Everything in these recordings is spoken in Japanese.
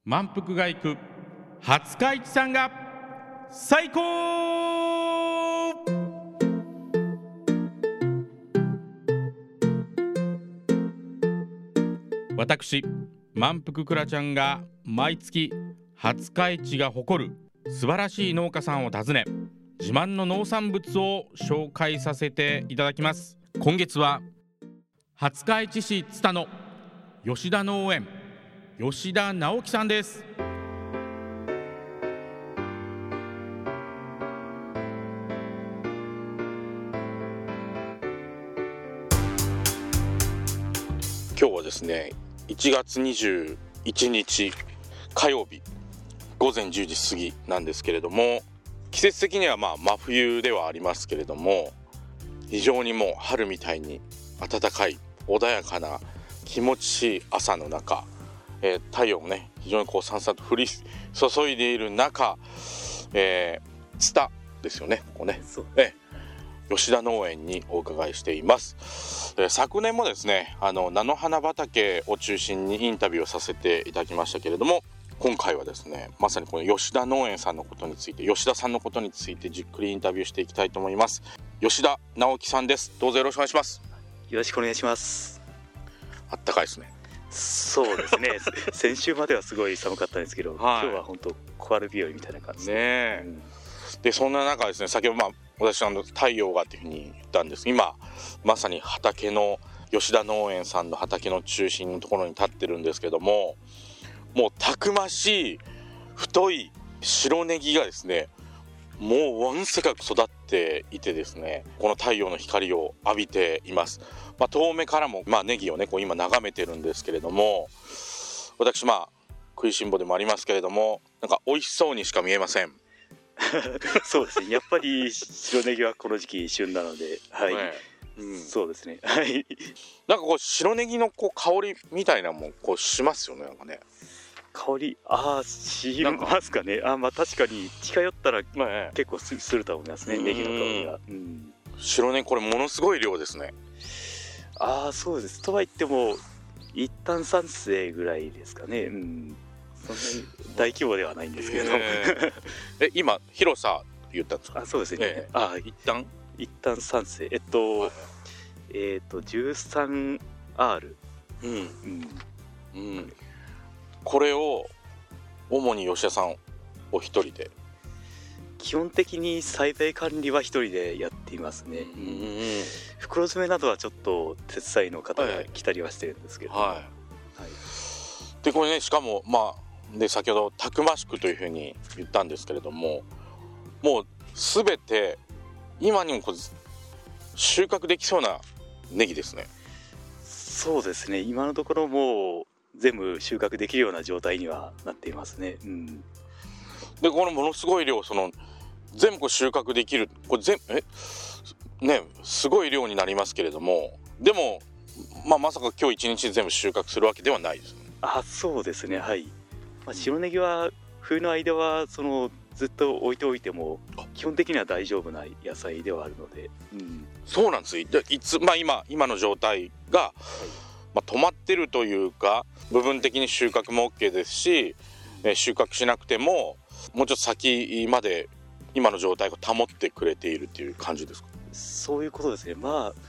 満腹が行く廿日市さんが最高。私満腹くらちゃんが毎月廿日市が誇る素晴らしい農家さんを訪ね、自慢の農産物を紹介させていただきます。今月は廿日市市津田の吉田農園吉田直樹さんです。今日はですね、1月21日火曜日午前10時過ぎなんですけれども、季節的には真冬ではありますけれども、非常にもう春みたいに暖かい穏やかな気持ちいい朝の中、太陽もね非常にさんさんと降り注いでいる中、津田ですよね、ここね、吉田農園にお伺いしています。昨年もですね菜の花畑を中心にインタビューをさせていただきましたけれども、今回はですねまさにこの吉田農園さんのことについて、吉田さんのことについてじっくりインタビューしていきたいと思います。吉田直樹さんです。どうぞよろしくお願いします。 よろしくお願いします。 あったかいですね。 そうですね先週まではすごい寒かったんですけど、今日は本当小春日和みたいな感じで、 でそんな中ですね、先ほど私太陽がというふうに言ったんです。今まさに畑の吉田農園さんの畑の中心のところに立ってるんですけども、もうたくましい太い白ネギがですねもうわんさかく育っていてですね、この太陽の光を浴びています。遠目からもネギをね今眺めてるんですけれども、私食いしん坊でもありますけれども、なんか美味しそうにしか見えませんそうですね、やっぱり白ネギはこの時期旬なので、そうですね、 なんか白ネギの香りみたいなもんしますよね。なんかね香りしますかね。確かに近寄ったら結構すると思いますね、ネギの香りが。 白ネギこれものすごい量ですね。 そうです。とは言っても一旦3世ぐらいですかね。そんなに大規模ではないんですけど、 今広さ言ったんですか。 そうですね、一旦3世13R、 これを主に吉田さんお一人で？ 基本的に栽培管理は一人でやっていますね。袋詰めなどはちょっと手伝いの方が来たりはしてるんですけど、でこれね、しかもで先ほどたくましくというふうに言ったんですけれども、もうすべて今にも収穫できそうなネギですね。 そうですね、今のところもう全部収穫できるような状態にはなっていますね。 でこのものすごい量、全部収穫できる、これすごい量になりますけれども、でもまさか今日一日全部収穫するわけではないですね。 そうですね、白ネギは冬の間はずっと置いておいても基本的には大丈夫な野菜ではあるので、 そうなんです。今の状態が、止まってるというか、部分的に収穫も OK ですし、収穫しなくてももうちょっと先まで今の状態が保ってくれているっていう感じですか。 そういうことですね。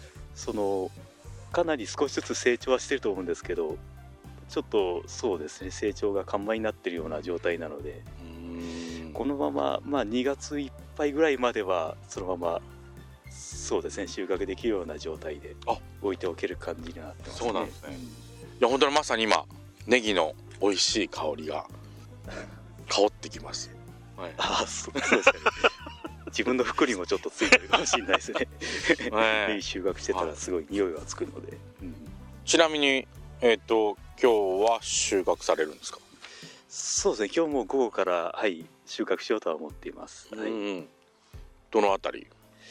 かなり少しずつ成長はしてると思うんですけど、ちょっとそうですね、成長が緩慢になってるような状態なので、このまま2月いっぱいぐらいまではそのままそうですね、収穫できるような状態で置いておける感じになってますね。 そうなんですね。いや本当にまさに今ネギの美味しい香りが香ってきます。 そうですね自分の服にもちょっとついてるかもしれないですねネギ収穫してたらすごい匂いがつくので、 ちなみに今日は収穫されるんですか。 そうですね、今日も午後から収穫しようとは思っています。 どのあたり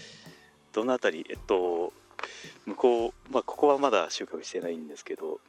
向こう、ここはまだ収穫してないんですけど、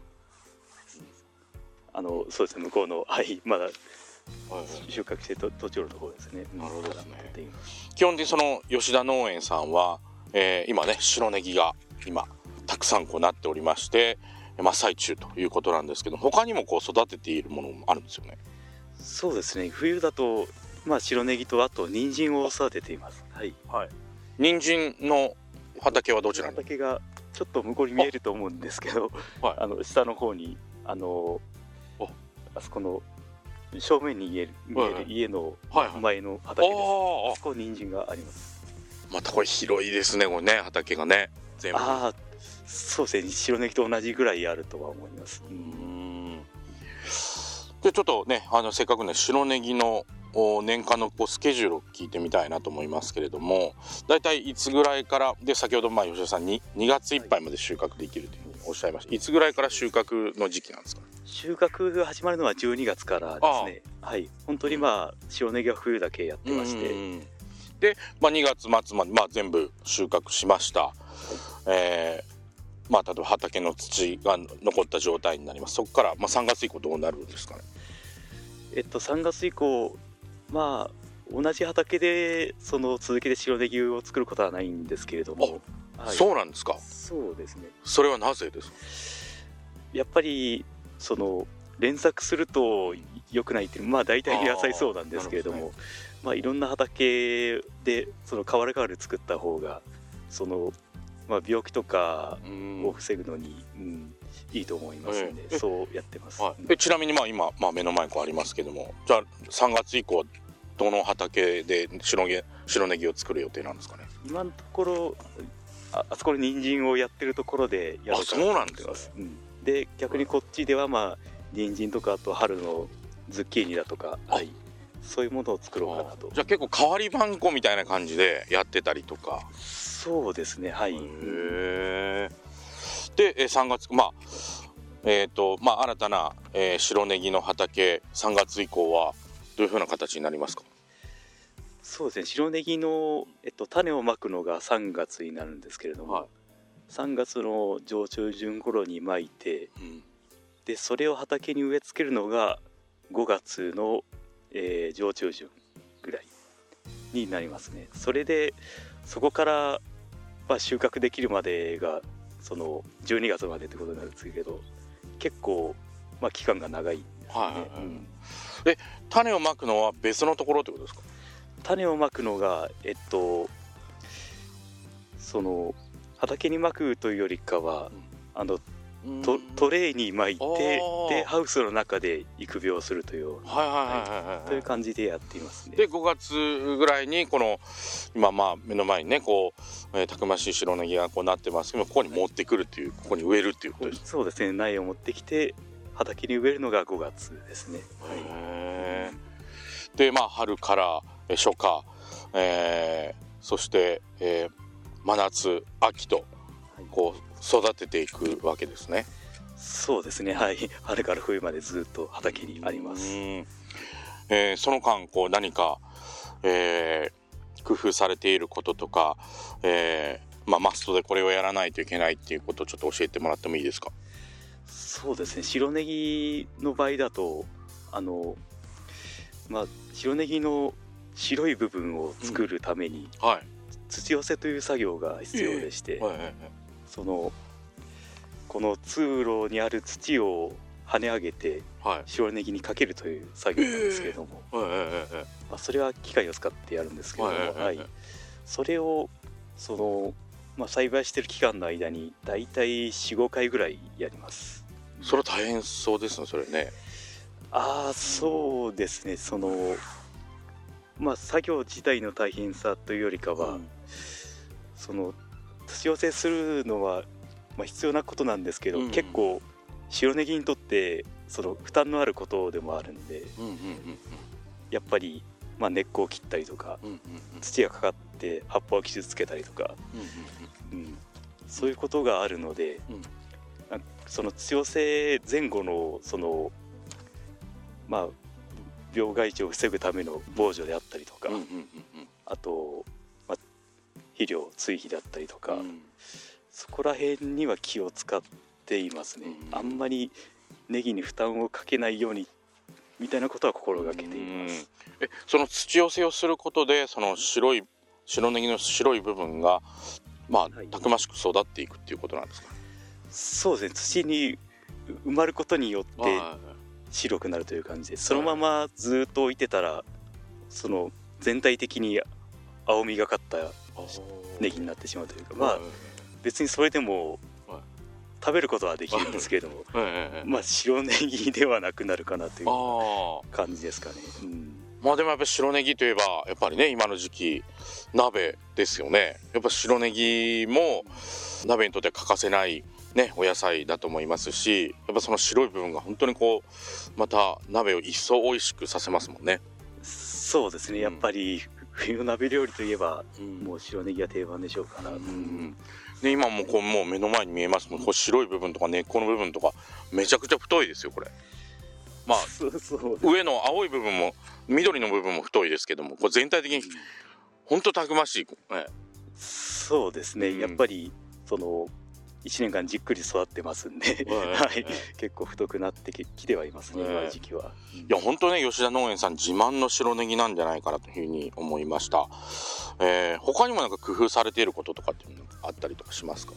そうですね、向こうのまだ収穫して途中のところですね。 なるほどですね。基本的に吉田農園さんは、今ね白ネギが今たくさんなっておりまして、 真っ最中ということなんですけど、他にもこう育てているものもあるんですよね。 そうですね、冬だと、白ネギとあと人参を育てています。はい、 人参の畑はどちらに？ 畑がちょっと向こうに見えると思うんですけど、下の方にあそこの正面に見える家の前の畑です。そこ人参があります。 またこれ広いですね、これね、畑がね、全部。 そうですね、白ネギと同じぐらいあるとは思います。 でちょっとね、せっかくね白ネギの年間のスケジュールを聞いてみたいなと思いますけれども、だいたいいつぐらいからで、先ほど吉田さんに2月いっぱいまで収穫できるというふうにおっしゃいました。いつぐらいから収穫の時期なんですか？ 収穫が始まるのは12月からですね。本当に白ネギは冬だけやってまして、 で、2月末まで、全部収穫しました。例えば畑の土が残った状態になります。そこから3月以降どうなるんですかね？ 3月以降、同じ畑で続けて白ネギを作ることはないんですけれども。 そうなんですか？ そうですね。 それはなぜですか？ やっぱり連作すると良くないっていう、大体野菜そうなんですけれども、いろんな畑で代わる代わる作った方が病気とかを防ぐのに、いいと思いますので、そうやってます。 ちなみに今、目の前にありますけども、じゃあ3月以降どの畑で白ネギを作る予定なんですかね？ 今のところあそこで人参をやってるところでやろうかなと思ってます。で逆にこっちでは人参とか、あと春のズッキーニだとか、そういうものを作ろうかなと。 じゃあ結構代わり番号みたいな感じでやってたりとか。 そうですね、 で3月新たな、白ネギの畑、3月以降はどういう風な形になりますか？ そうですね、白ネギの、種をまくのが3月になるんですけれども、3月の上中旬頃にまいて、でそれを畑に植え付けるのが5月の、上中旬ぐらいになりますね。それでそこから、収穫できるまでが12月までってことなんですけど、結構、期間が長いんですね。 種をまくのは別のところってことですか？ 種をまくのが畑にまくというよりかは、トレーに巻いて、でハウスの中で育苗するというという感じでやっていますね。 で5月ぐらいにこの今目の前にねたくましい白ネギがなってますけど、ここに持ってくるという、ここに植えるっていうことです。 そうですね、苗を持ってきて畑に植えるのが5月ですね。 で春から初夏、そして、真夏秋と育てていくわけですね。 そうですね、春から冬までずっと畑にあります。 その間何か、工夫されていることとか、マストでこれをやらないといけないっていうことをちょっと教えてもらってもいいですか？ そうですね、白ネギの場合だと白ネギの白い部分を作るために、土寄せという作業が必要でして、この通路にある土を跳ね上げて白ネギにかけるという作業なんですけれども、それは機械を使ってやるんですけれども、それを栽培してる期間の間にだいたい 4,5 回ぐらいやります。 それは大変そうですね、それね。 そうですね、作業自体の大変さというよりかは、土寄せするのは必要なことなんですけど、結構白ネギにとって負担のあることでもあるんで、やっぱり根っこを切ったりとか、土がかかって葉っぱを傷つけたりとか、そういうことがあるので、土寄せ前後の病害虫を防ぐための防除であったりとか、あと、肥料追肥だったりとか、そこら辺には気を使っていますね。あんまりネギに負担をかけないようにみたいなことは心がけています。 その土寄せをすることで白ネギの白い部分がたくましく育っていくっていうことなんですか？ そうですね、土に埋まることによって白くなるという感じで、そのままずっと置いてたらその全体的に青みがかったネギになってしまうというか、まあ別にそれでも食べることはできるんですけれども、まあ白ネギではなくなるかなという感じですかね。 まあでもやっぱり白ネギといえばやっぱりね、今の時期鍋ですよね。やっぱ白ネギも鍋にとって欠かせないねお野菜だと思いますし、やっぱその白い部分が本当にこうまた鍋を一層美味しくさせますもんね。 そうですね、やっぱり冬の鍋料理といえば、もう白ネギが定番でしょうから、 で今もこうもう目の前に見えますもん。こう白い部分とか根っこの部分とかめちゃくちゃ太いですよこれ。まあ上の青い部分も緑の部分も太いですけども、これ全体的に本当たくましい、 そうですね、やっぱりその1年間じっくり育ってますんで、結構太くなってきてはいますね、今の時期は。 いや本当ね、吉田農園さん自慢の白ネギなんじゃないかなというふうに思いました。他にもなんか工夫されていることとかっていうのあったりとかしますか？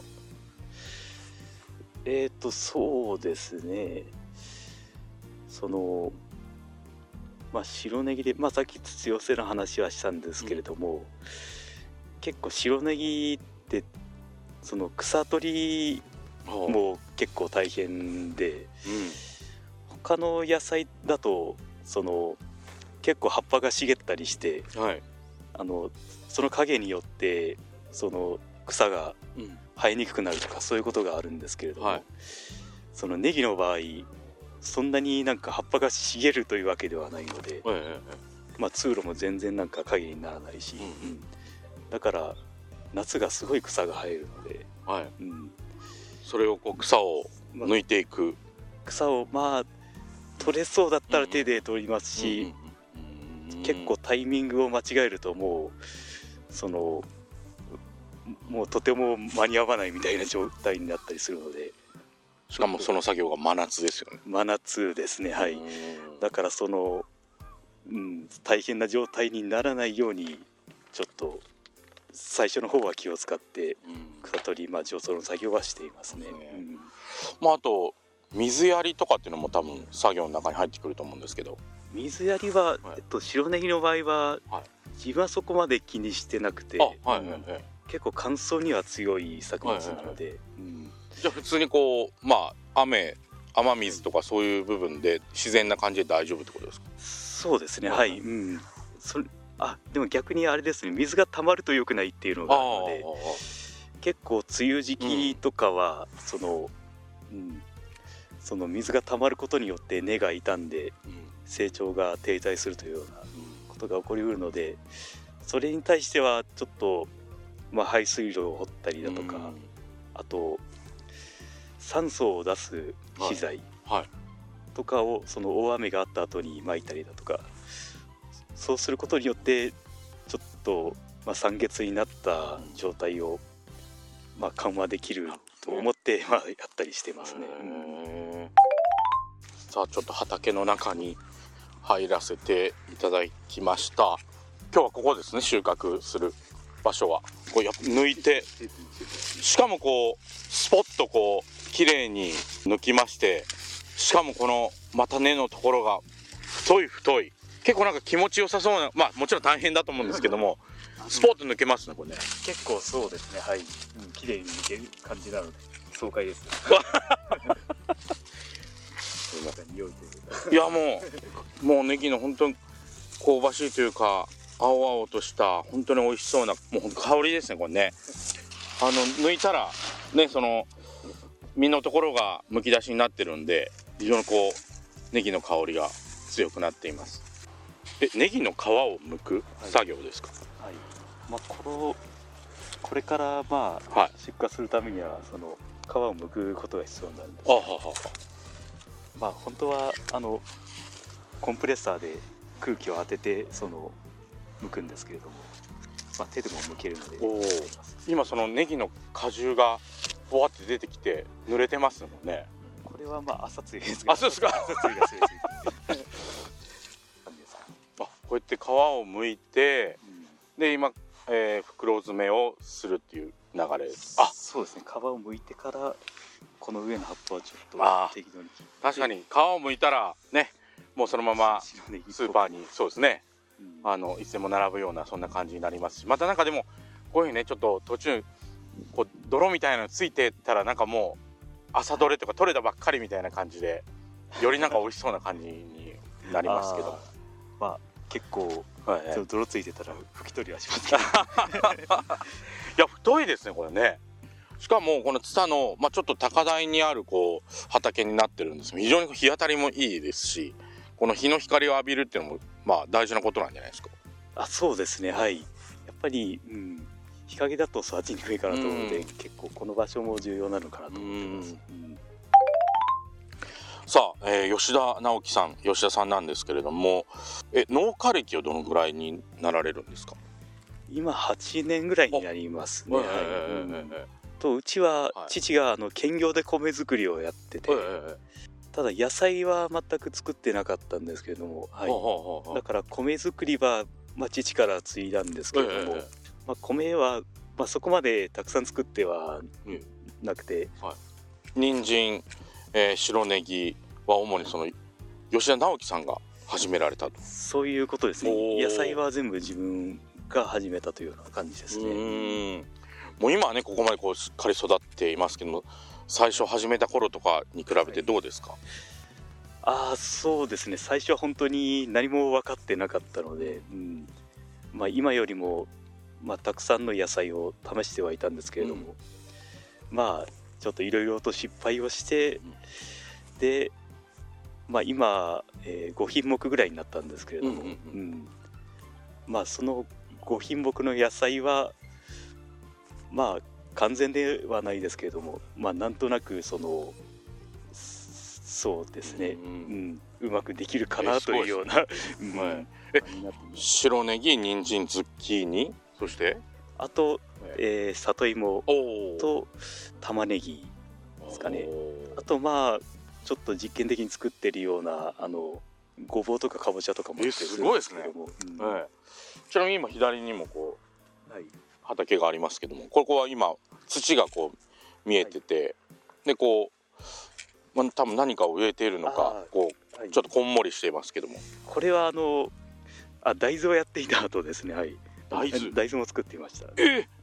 そうですね、そのまあ白ネギで、さっき土寄せの話はしたんですけれども、結構白ネギってその草取りも結構大変で、他の野菜だとその結構葉っぱが茂ったりして、その影によってその草が生えにくくなるとかそういうことがあるんですけれども、そのネギの場合そんなになんか葉っぱが茂るというわけではないので、通路も全然なんか影にならないし、だから夏がすごい草が生えるので、 それをこう草を抜いていく、 草を取れそうだったら手で取りますし、結構タイミングを間違えるともうとても間に合わないみたいな状態になったりするので、 しかもその作業が真夏ですよね。 真夏ですね、だから大変な状態にならないようにちょっと最初の方は気を使って草取り除草の作業はしていますね。 あと水やりとかっていうのも多分作業の中に入ってくると思うんですけど、 水やりは、白ネギの場合は、自分はそこまで気にしてなくて、結構乾燥には強い作物なので、 じゃあ普通にこう雨水とかそういう部分で自然な感じで大丈夫ってことですか？ そうですね、でも逆にあれですね、水が溜まると良くないっていうのがあるので、結構梅雨時期とかはその水が溜まることによって根が傷んで成長が停滞するというようなことが起こりうるので、それに対してはちょっと排水路を掘ったりだとか、あと酸素を出す資材とかをその大雨があった後に撒いたりだとか、そうすることによってちょっと酸欠になった状態を緩和できると思ってやったりしてますね。 さあちょっと畑の中に入らせていただきました。今日はここですね、収穫する場所はこう抜いて、しかもこうスポッとこう綺麗に抜きまして、しかもこのまた根のところが太い結構なんか気持ちよさそうな、もちろん大変だと思うんですけどもスポッと抜けますねこれね。 結構そうですね、綺麗に抜ける感じなので爽快です。 いやもうネギの本当に香ばしいというか青々とした本当に美味しそうなもう香りですねこれね。抜いたらね、その実のところがむき出しになってるんで非常にこうネギの香りが強くなっています。ネギの皮を剥く作業ですか？ これから出荷するためにはその皮を剥くことが必要になるんです。本当はコンプレッサーで空気を当てて剥くんですけれども、手でも剥けるので。 今そのネギの果汁がぼわって出てきて濡れてますもんね。 これは朝露ですが。そうですか。こうやって皮を剥いて、で今、袋詰めをするっていう流れ。 そうですね、皮を剥いてからこの上の葉っぱはちょっと適度に切って、 確かに皮を剥いたらね、もうそのままスーパーにそうですね、いつでも並ぶようなそんな感じになりますし、またなんかでもこういうふうにねちょっと途中こう泥みたいなのついてたらなんかもう朝どれとか取れたばっかりみたいな感じでよりなんか美味しそうな感じになりますけどまあ結構、泥ついてたら拭き取りはしますけどいや太いですねこれね。しかもこのツタの、ちょっと高台にあるこう畑になってるんですけど、非常に日当たりもいいですし、この日の光を浴びるっていうのも大事なことなんじゃないですか。 そうですね、はい。やっぱり、日陰だと育ちにくいかなと思うので、結構この場所も重要なのかなと思ってます。 さあ、吉田直樹さん、吉田さんなんですけれども、農家歴はどのぐらいになられるんですか？ 今8年ぐらいになりますね。うちは父が兼業で米作りをやってて、ただ野菜は全く作ってなかったんですけれども、だから米作りは、父から継いだんですけれども、米は、そこまでたくさん作ってはなくて、 人参、白ネギは主にその吉田直樹さんが始められたと。 そういうことですね。野菜は全部自分が始めたというような感じですね。 もう今はねここまでこうしっかり育っていますけども、最初始めた頃とかに比べてどうですか？ そうですね、最初は本当に何も分かってなかったので、今よりも、たくさんの野菜を試してはいたんですけれども、ちょっといろいろと失敗をして、で、今、5品目ぐらいになったんですけれども、その5品目の野菜は完全ではないですけれども、なんとなくそうですね、うまくできるかなというような白ネギ、人参、ズッキーニ、そしてあと、里芋と玉ねぎですかね。あとちょっと実験的に作ってるようなごぼうとかかぼちゃとかもすごいですね。ちなみに今左にもこう、畑がありますけども、ここは今土がこう見えてて、でこう、多分何かを植えているのか、こうちょっとこんもりしていますけども、 これは大豆をやっていた後ですね。大豆も作っていました。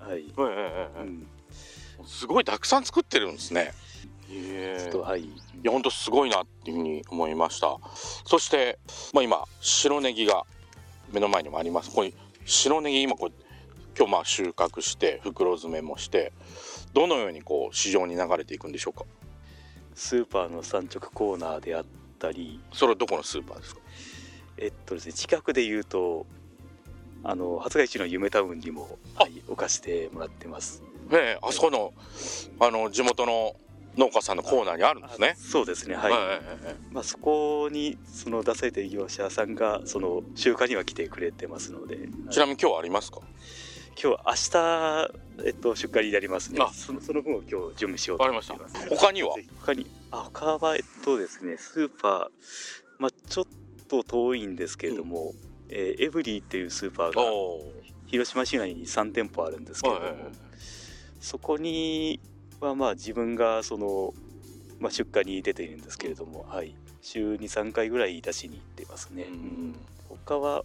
すごいたくさん作ってるんですね。いや本当すごいなっていうふうに思いました。そして、今白ネギが目の前にもあります。これ白ネギ今今日収穫して袋詰めもして、どのようにこう市場に流れていくんでしょうか？ スーパーの産直コーナーであったり。それはどこのスーパーですか？ ですね、近くでいうと廿日市の夢タウンにも、置かせてもらってます。 あそこの地元の農家さんのコーナーにあるんですね。 そうですね、そこに出されている業者さんが集荷には来てくれてますので。 ちなみに今日はありますか？ 今日明日、出荷になりますね。その分を今日準備しようと思っています。 他には他はですね、スーパー、ちょっと遠いんですけれども、エブリーっていうスーパーが広島市内に3店舗あるんですけれども、そこには自分が出荷に出ているんですけれども、週に3回ぐらい出しに行ってますね。他は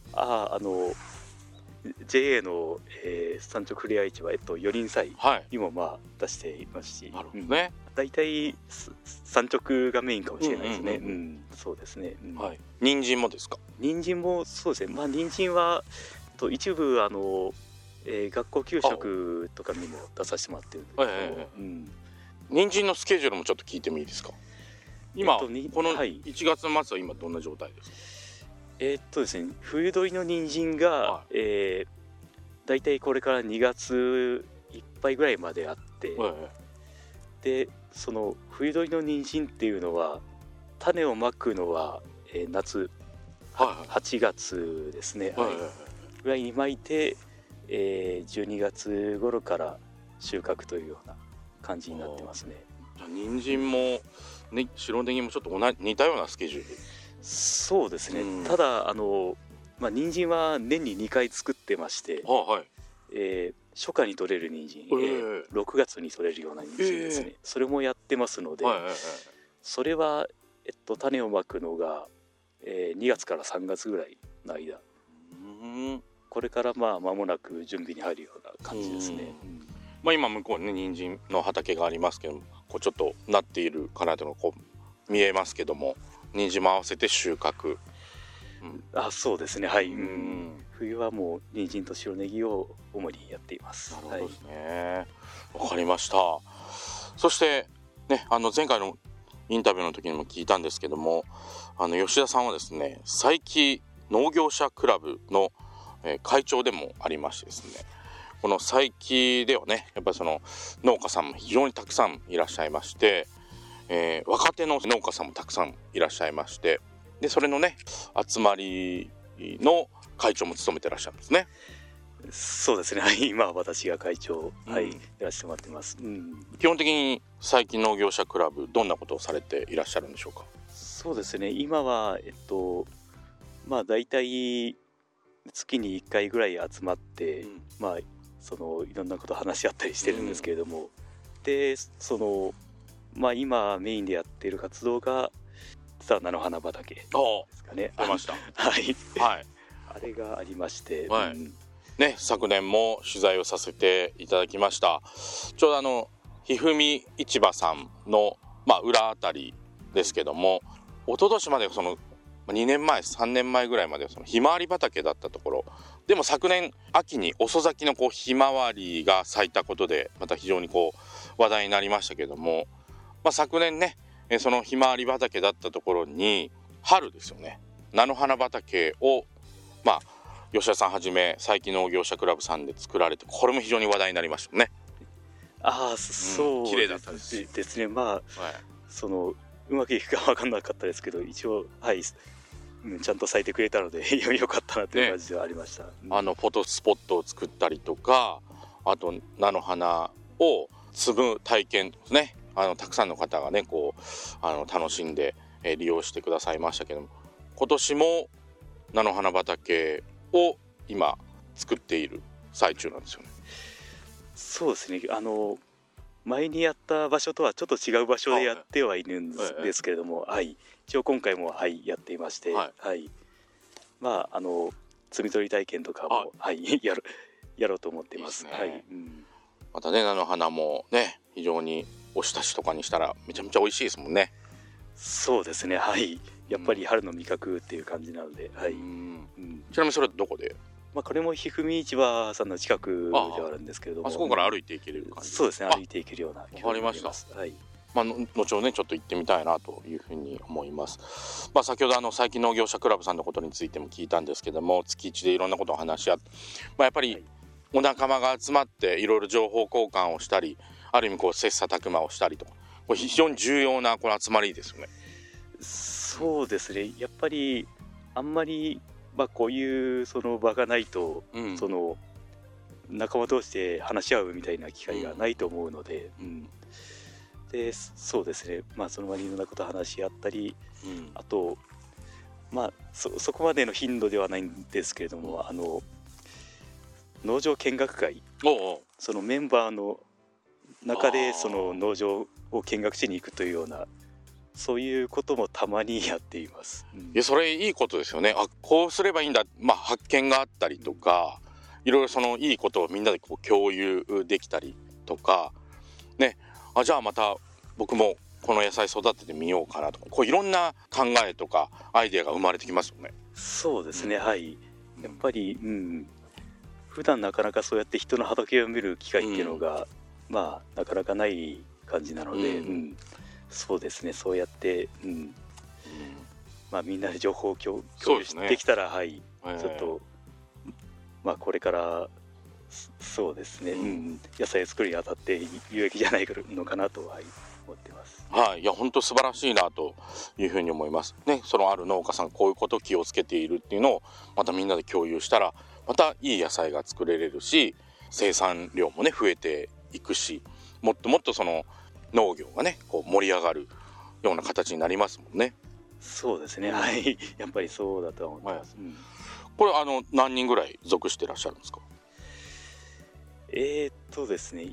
JA の、産直ふれあい市は四輪祭にも出していますし、だいたい産直がメインかもしれないですね。そうですね。 人参もですか？ 人参もそうですね。人参は一部学校給食とかにも出させてもらってるんですけど、 人参のスケジュールもちょっと聞いてもいいですか？今、この1月末は今どんな状態ですか？ ですね、冬取りの人参が、だいたいこれから2月いっぱいぐらいまであって、でその冬取りの人参っていうのは種をまくのは、夏、8月ですね、ぐらいにまいて、12月頃から収穫というような感じになってますね。 人参も、白ネギもちょっと似たようなスケジュール？ そうですね、ただ人参は年に2回作ってまして、 初夏に取れる人参、6月に取れるような人参ですね、それもやってますので、それは、種をまくのが、2月から3月ぐらいの間、これから間もなく準備に入るような感じですね。 今向こうにね人参の畑がありますけども、こうちょっとなっているかなというのがこう見えますけども、人参も合わせて収穫。 そうですね、はい。冬はもう人参と白ネギを主にやっています。 なるほどですね。わかりました。そしてね、前回のインタビューの時にも聞いたんですけども、吉田さんはですね、佐伯農業者クラブの、会長でもありましてですね、この佐伯ではね、やっぱりその農家さんも非常にたくさんいらっしゃいまして、若手の農家さんもたくさんいらっしゃいまして、でそれのね集まりの会長も務めてらっしゃるんですね。 そうですね、はい、今は私が会長、やらせてもらってます。 基本的に佐伯農業者クラブ、どんなことをされていらっしゃるんでしょうか。 そうですね、今はだいたい月に1回ぐらい集まって、そのいろんなことを話し合ったりしてるんですけれども、でその今メインでやっている活動が実は菜の花畑ですかね。 出ました。 はい、あれがありまして、 ね、昨年も取材をさせていただきました。ちょうどひふみ市場さんの、裏あたりですけども、一昨年までその2年前3年前ぐらいまでそのひまわり畑だったところでも、昨年秋に遅咲きのこうひまわりが咲いたことでまた非常にこう話題になりましたけども、昨年ねそのひまわり畑だったところに春ですよね、菜の花畑を吉田さんはじめ佐伯農業者クラブさんで作られて、これも非常に話題になりましたね。 そう綺麗だったですね。そのうまくいくか分かんなかったですけど、一応ちゃんと咲いてくれたのでよかったなという感じではありました。 フォトスポットを作ったりとか、あと菜の花を摘む体験ですね、たくさんの方がねこう楽しんで、利用してくださいましたけども、今年も菜の花畑を今作っている最中なんですよね。 そうですね、前にやった場所とはちょっと違う場所でやってはいるんですけれども、一応今回もやっていまして、摘み取り体験とかもやろうと思っています。 またね菜の花もね非常におひたしとかにしたらめちゃめちゃ美味しいですもんね。 そうですね、やっぱり春の味覚っていう感じなので、 ちなみにそれはどこで？ これもひふみ市場さんの近くではあるんですけれども、 そこから歩いていける感じ？ そうですね、歩いていけるような。 わかりました。後ほどねちょっと行ってみたいなというふうに思います。先ほど佐伯農業者クラブさんのことについても聞いたんですけども、月1でいろんなことを話し合って、やっぱりお仲間が集まっていろいろ情報交換をしたり、ある意味こう切磋琢磨をしたりとか、これ非常に重要なこの集まりですよね。 そうですね、やっぱりあんまりこういうその場がないと、その仲間同士で話し合うみたいな機会がないと思うので、でそうですね、その場にいろんなことを話し合ったり、あとそこまでの頻度ではないんですけれども、農場見学会、そのメンバーの中でその農場を見学しに行くというような、そういうこともたまにやっています。 いやそれいいことですよね。こうすればいいんだ、発見があったりとか、いろいろそのいいことをみんなでこう共有できたりとかね、じゃあまた僕もこの野菜育ててみようかなとか、こういろんな考えとかアイデアが生まれてきますよね。 そうですね、やっぱり、普段なかなかそうやって人の畑を見る機会っていうのが、なかなかない感じなので、そうですね、そうやって、みんなで情報を共有できたら、ちょっとこれからそうですね、野菜作るにあたって有益じゃないのかなとは思ってます。 いや本当素晴らしいなというふうに思いますね。そのある農家さんこういうことを気をつけているっていうのをまたみんなで共有したら、またいい野菜が作れるし、生産量もね増えていくし、もっともっとその農業がねこう盛り上がるような形になりますもんね。 そうですね、やっぱりそうだと思います。 これ何人ぐらい属してらっしゃるんですか？ ですね、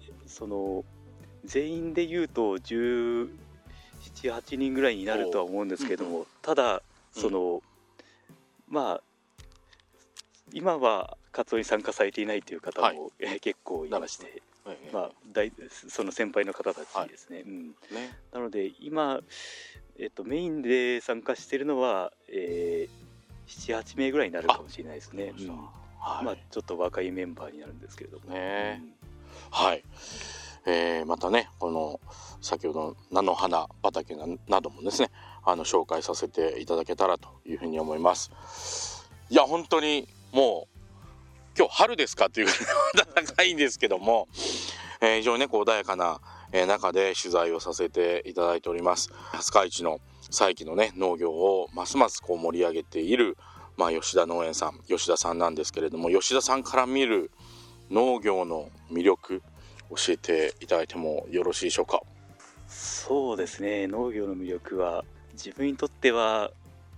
全員で言うと17、8人ぐらいになるとは思うんですけども、ただまあ今は活動に参加されていないという方も、結構いまして、その先輩の方たちですね。なので今、メインで参加しているのは、7、8名ぐらいになるかもしれないですね。ちょっと若いメンバーになるんですけれども、 またね、この先ほどの菜の花畑などもですね、紹介させていただけたらというふうに思います。いや本当にもう今日春ですかっていう暖かいんですけども、非常にね穏やかな中で取材をさせていただいております。廿日市の佐伯のね農業をますます盛り上げている、吉田農園さん、吉田さんなんですけれども、吉田さんから見る農業の魅力教えていただいてもよろしいでしょうか。 そうですね、農業の魅力は自分にとっては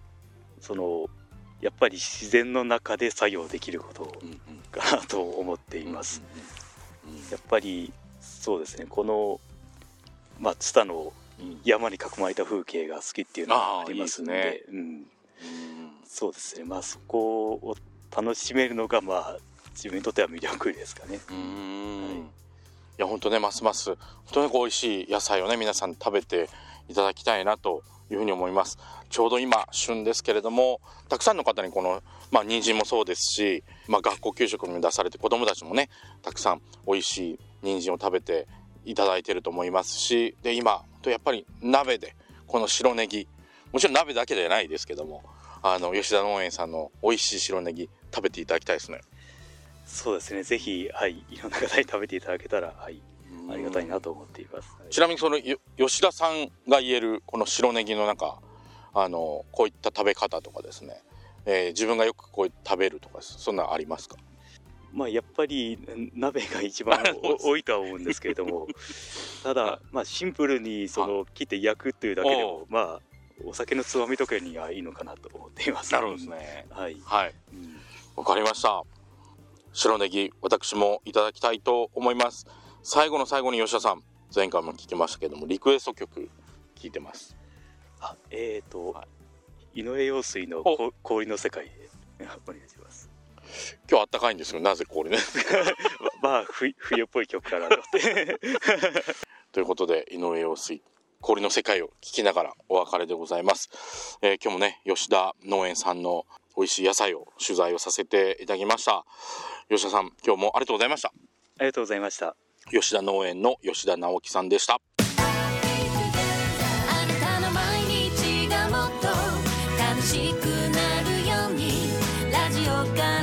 やっぱり自然の中で作業できることかなと思っています。やっぱりそうですね、この津田の山に囲まれた風景が好きっていうのがありますので、そうですね、そこを楽しめるのが自分にとっては魅力ですかね。 いや本当ね、ますます本当に美味しい野菜をね皆さん食べていただきたいなというふうに思います。ちょうど今旬ですけれども、たくさんの方にこの人参もそうですし、学校給食にも出されて子どもたちもねたくさん美味しい人参を食べていただいていると思いますし、で今やっぱり鍋でこの白ネギ、もちろん鍋だけではないですけども、吉田農園さんの美味しい白ネギ食べていただきたいですね。 そうですね、ぜひ、いろんな方に食べていただけたら、ありがたいなと思っています。 ちなみに吉田さんが言えるこの白ネギのこういった食べ方とかですね、自分がよくこう食べるとかそんなありますか？ やっぱり鍋が一番多いとは思うんですけれどもただシンプルに切って焼くというだけでもお酒のつまみとかにはいいのかなと思っています。 なるほどですね。わかりました。白ネギ私もいただきたいと思います。最後の最後に吉田さん、前回も聞きましたけどもリクエスト曲聞いてます。 井上陽水の氷の世界でお願いします。 今日あったかいんですよ、なぜ氷ね冬っぽい曲かなと思ってということで井上陽水氷の世界を聞きながらお別れでございます。今日もね吉田農園さんの美味しい野菜を取材をさせていただきました。吉田さん、今日もありがとうございました。 ありがとうございました。 吉田農園の吉田直樹さんでした。 あなたの毎日がもっと楽しくなるようにラジオが